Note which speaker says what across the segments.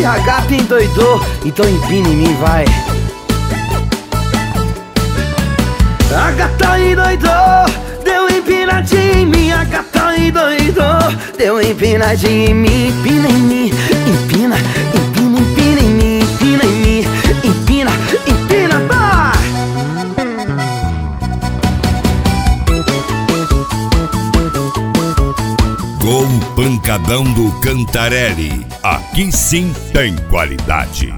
Speaker 1: E a gata endoidou, então empina em mim, vai. A gata endoidou, deu empinadinha em mim. A gata endoidou, deu empinadinha em mim. Empina em mim, empina, empina, empina em mim. Empina em mim, empina, empina, vai.
Speaker 2: Com o pancadão do Cantarelli, aqui sim tem qualidade.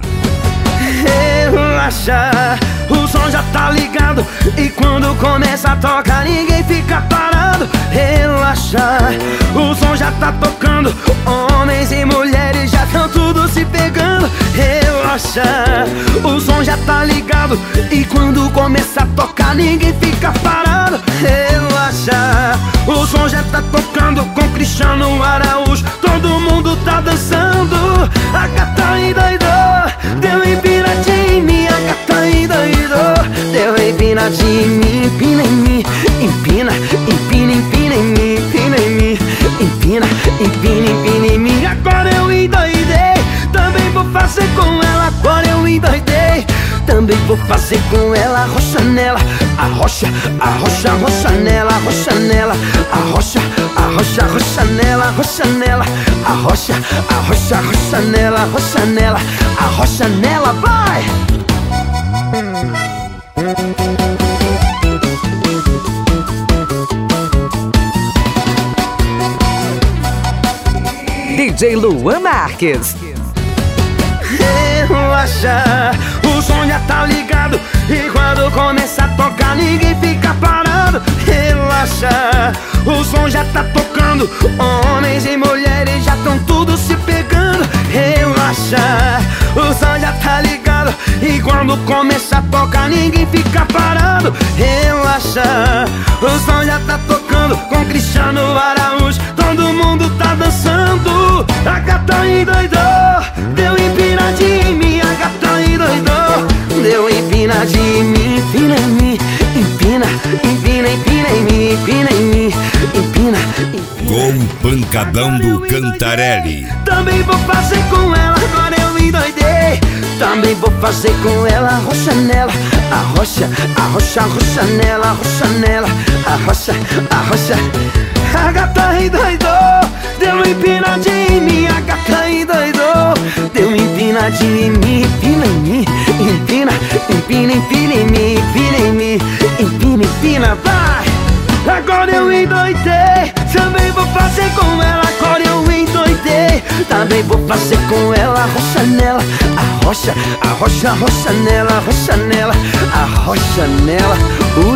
Speaker 1: Relaxa, o som já tá ligado, e quando começa a tocar ninguém fica parado. Relaxa, o som já tá tocando, homens e mulheres já tão tudo se pegando. Relaxa, o som já tá ligado, e quando começa a tocar ninguém fica parado. Relaxa, o som já tá tocando com Cristiano Araújo, todo mundo tá dançando. A gata endoidou, deu empinadinha em mim. A gata endoidou, deu empinadinha em mim. Empina em mim, empina, empina, empina em mim. Empina em mim, empina, empina, empina em mim. Agora eu endoidei, também vou fazer com ela. Agora eu endoidei, também vou fazer com ela. Arrocha nela, arrocha, arrocha, arrocha nela. Arrocha nela, arrocha, arrocha, arrocha nela. Arrocha nela, arrocha, arrocha, arrocha nela. Arrocha nela, arrocha nela, vai!
Speaker 3: DJ Luan Marques.
Speaker 1: Relaxa, o som já tá ligado, e quando começa a tocar ninguém fica parado. Relaxa, o som já tá tocando, homens e mulheres já tão tudo se pegando. Relaxa, o som já tá ligado, e quando começa a tocar ninguém fica parado. Relaxa, o som já tá tocando com Cristiano Araújo, todo mundo tá dançando. A gata endoidou, deu empinadinha em mim. A gata endoidou, deu empinadinha em mim. Empina em mim, empina, empina, empina em mim. Empina em mim, empina, empina.
Speaker 2: Com o pancadão do Cantarelli.
Speaker 1: Também vou fazer com ela, agora eu endoidei. Também vou fazer com ela. Arrocha nela, arrocha, arrocha, arrocha nela. Arrocha nela, arrocha, arrocha. A gata endoidou, deu empinadinha em mim. A gata endoidou, deu empinadinha em mim. Empina em mim, empina, empina, empina em mim. Empina em mim, empina, empina, vai! Agora eu endoidei, também vou fazer com ela. Agora eu endoidei, também vou fazer com ela. Arrocha nela, arrocha, arrocha, arrocha nela. Arrocha nela, arrocha nela.